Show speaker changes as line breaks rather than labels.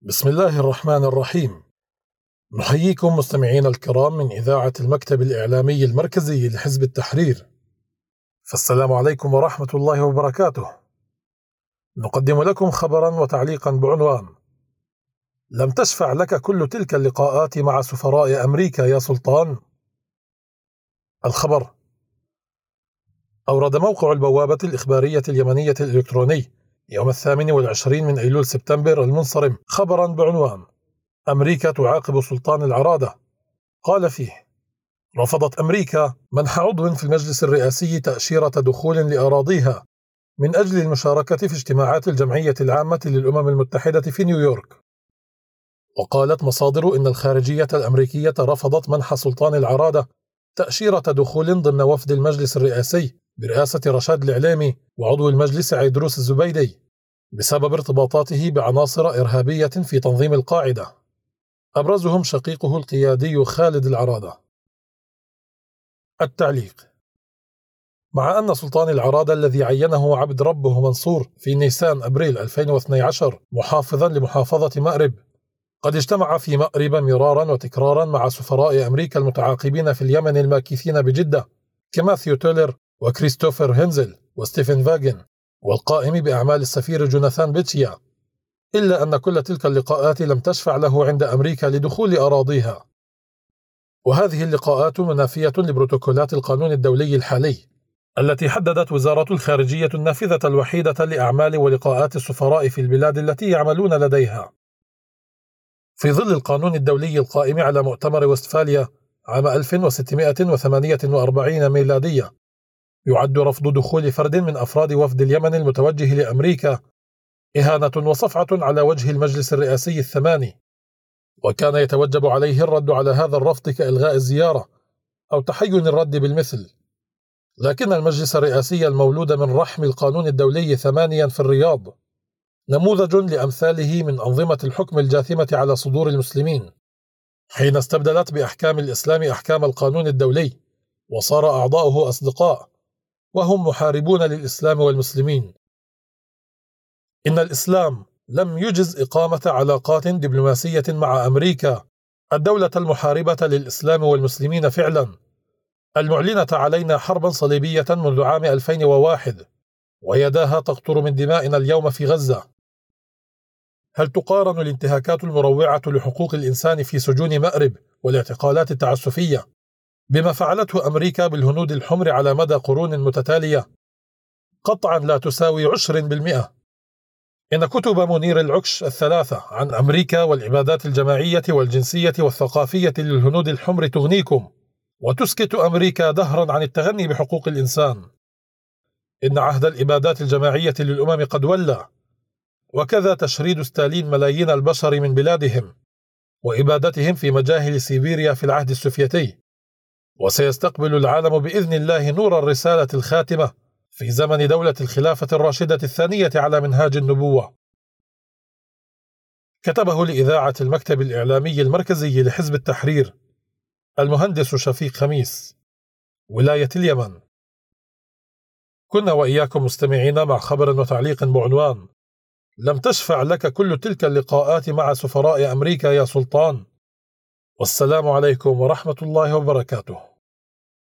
بسم الله الرحمن الرحيم. نحييكم مستمعينا الكرام من إذاعة المكتب الإعلامي المركزي لحزب التحرير، فالسلام عليكم ورحمة الله وبركاته. نقدم لكم خبرا وتعليقا بعنوان: لم تشفع لك كل تلك اللقاءات مع سفراء أمريكا يا سلطان؟ الخبر: أورد موقع البوابة الإخبارية اليمنية الإلكتروني يوم 28 من أيلول سبتمبر المنصرم خبرا بعنوان: أمريكا تعاقب سلطان العرادة. قال فيه: رفضت أمريكا منح عضو في المجلس الرئاسي تأشيرة دخول لأراضيها من أجل المشاركة في اجتماعات الجمعية العامة للأمم المتحدة في نيويورك. وقالت مصادر إن الخارجية الأمريكية رفضت منح سلطان العرادة تأشيرة دخول ضمن وفد المجلس الرئاسي برئاسة رشاد العليمي وعضو المجلس عيدروس الزبيدي بسبب ارتباطاته بعناصر إرهابية في تنظيم القاعدة، أبرزهم شقيقه القيادي خالد العرادة. التعليق: مع أن سلطان العرادة الذي عينه عبد ربه منصور في نيسان أبريل 2012 محافظا لمحافظة مأرب قد اجتمع في مأرب مرارا وتكرارا مع سفراء أمريكا المتعاقبين في اليمن الماكثين بجدة كماثيو تولر وكريستوفر هينزل وستيفن فاغن والقائم بأعمال السفير جوناثان بيتشيا، إلا أن كل تلك اللقاءات لم تشفع له عند أمريكا لدخول أراضيها. وهذه اللقاءات منافية لبروتوكولات القانون الدولي الحالي التي حددت وزارة الخارجية النافذة الوحيدة لأعمال ولقاءات السفراء في البلاد التي يعملون لديها. في ظل القانون الدولي القائم على مؤتمر وستفاليا عام 1648 ميلادية، يعد رفض دخول فرد من أفراد وفد اليمن المتوجه لأمريكا إهانة وصفعة على وجه المجلس الرئاسي الثماني، وكان يتوجب عليه الرد على هذا الرفض كإلغاء الزيارة أو تحين الرد بالمثل. لكن المجلس الرئاسي المولود من رحم القانون الدولي 8 في الرياض نموذج لأمثاله من أنظمة الحكم الجاثمة على صدور المسلمين، حين استبدلت بأحكام الإسلام أحكام القانون الدولي وصار أعضاؤه أصدقاء وهم محاربون للإسلام والمسلمين. إن الإسلام لم يجز إقامة علاقات دبلوماسية مع أمريكا الدولة المحاربة للإسلام والمسلمين فعلا، المعلنة علينا حربا صليبية منذ عام 2001 ويداها تقطر من دمائنا اليوم في غزة. هل تقارن الانتهاكات المروعة لحقوق الإنسان في سجون مأرب والاعتقالات التعسفية بما فعلته أمريكا بالهنود الحمر على مدى قرون متتالية؟ قطعا لا تساوي 10%. إن كتب منير العكش الثلاثة عن أمريكا والإبادات الجماعية والجنسية والثقافية للهنود الحمر تغنيكم وتسكت أمريكا دهرا عن التغني بحقوق الإنسان. إن عهد الإبادات الجماعية للأمم قد ولى، وكذا تشريد ستالين ملايين البشر من بلادهم وإبادتهم في مجاهل سيبيريا في العهد السوفيتي. وسيستقبل العالم بإذن الله نور الرسالة الخاتمة في زمن دولة الخلافة الراشدة الثانية على منهاج النبوة. كتبه لإذاعة المكتب الإعلامي المركزي لحزب التحرير المهندس شفيق خميس، ولاية اليمن. كنا وإياكم مستمعين مع خبر وتعليق بعنوان: لم تشفع لك كل تلك اللقاءات مع سفراء أمريكا يا سلطان. والسلام عليكم ورحمة الله وبركاته.